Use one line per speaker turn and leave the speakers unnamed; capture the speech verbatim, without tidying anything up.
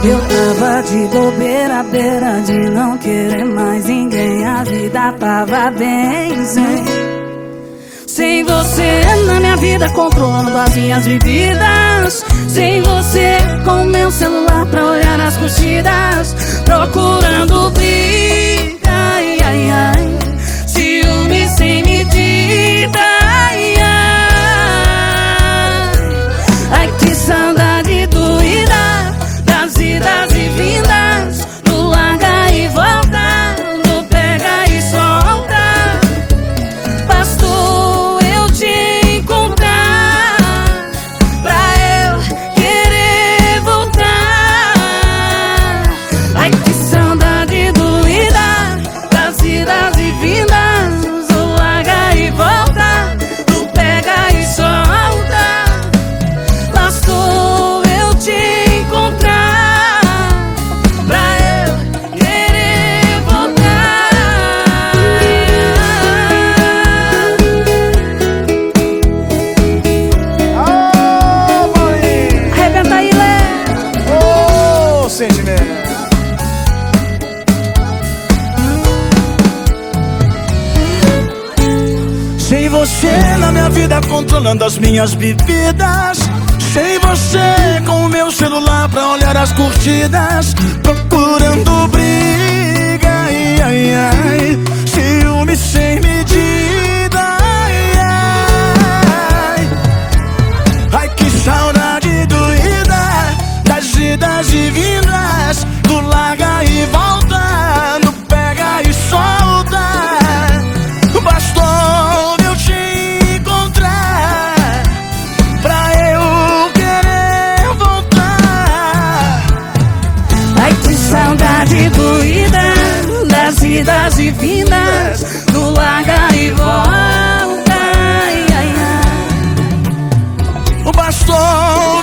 Eu tava de bobeira, à beira de não querer mais ninguém. A vida tava bem sem Sem você na minha vida, controlando as minhas vividas. Sem você com o meu celular pra olhar as curtidas, procurando briga, ai, ai, ai. Ciúme sem medida, ai, ai. Ai, que saudade doída das idas e vindas, do larga e volta, do pega e solta. Bastou eu te encontrar pra eu querer voltar. Ai, que saudade doída das idas e vindas, do larga e volta, do pega e solta. Bastou eu te encontrar pra eu querer voltar.
Ô, Maurinho!
Arrebenta aí, Lé!
Ô, sentimento! Sem você na minha vida, controlando as minhas bebidas. Sem você com o meu celular pra olhar as curtidas, procurando briga, ai, ai, ai. Ciúme sem medida, ai, ai. Ai, que saudade doída das idas e vindas, do larga e volta, do pega e solta. Bastou eu te encontrar pra eu querer voltar.
Ai, que saudade doída das idas e vindas, do larga e volta, ai, ai, ai.
Bastou